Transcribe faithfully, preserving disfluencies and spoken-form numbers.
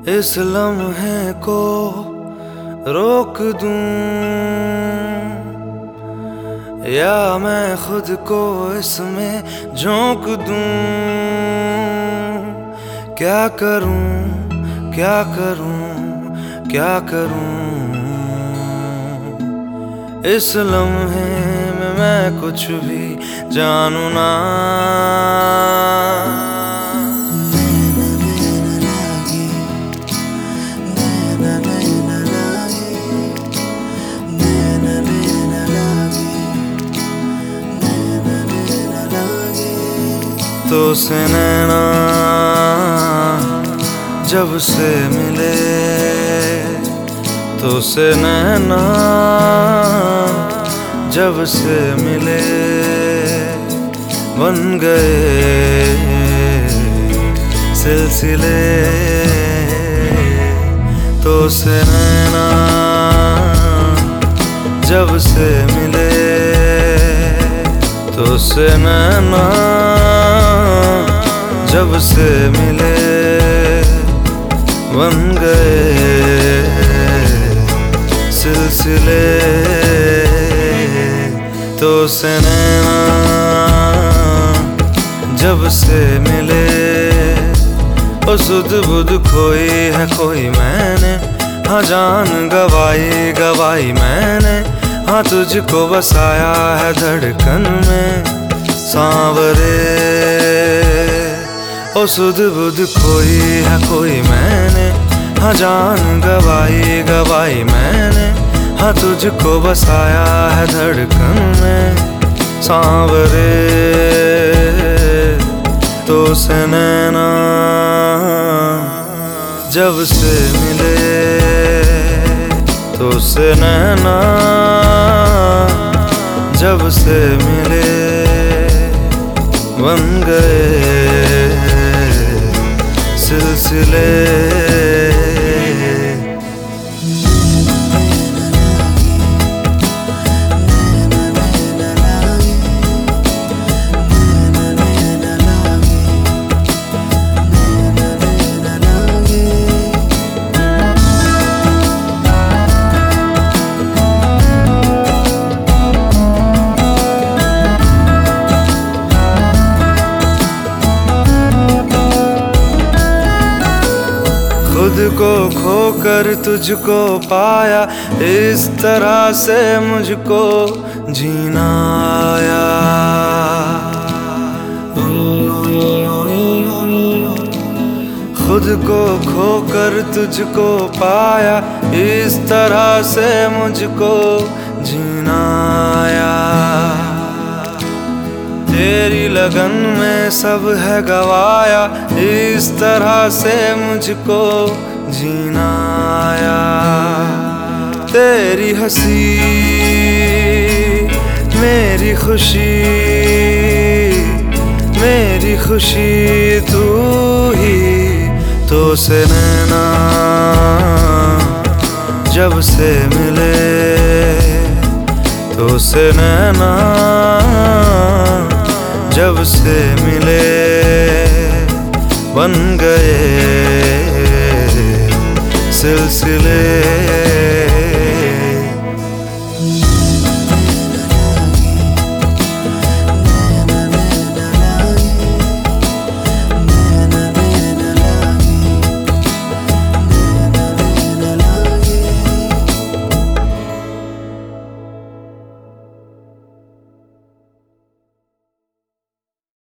इस लम्हे को रोक दूं या मैं खुद को इसमें झोंक दूं। क्या करूं क्या करूं क्या करूं, इस लम्हे में मैं कुछ भी जानू ना। तो से नैना जब से मिले, तो से नैना जब से मिले, बन गए सिलसिले। तो से नैना जब से मिले, तो से नैना जब से मिले, बन गए सिलसिले। तो से नैना जब से मिले, ओ सुध बुध खोई है कोई मैंने, हाँ जान गवाई गवाई मैंने, हाँ तुझको बसाया है धड़कन में सांवरे। ओ सुध बुध खोई है कोई मैंने, हाँ जान गवाई गवाई मैंने, हाँ तुझको बसाया है धड़कन में सांवरे। तो से नैना जब से मिले, तो से नैना जब से मिले, बन गए सिलसिले। खुद को खोकर तुझको पाया, इस तरह से मुझको जीना आया। खुद को खोकर तुझको पाया, इस तरह से मुझको जीना आया। तेरी लगन में सब है गवाया, इस तरह से मुझको जीना आया। तेरी हंसी मेरी खुशी, मेरी खुशी तू ही। तो से नैना जब से मिले, तो से नैना जब से मिले, बन गए सिलसिले।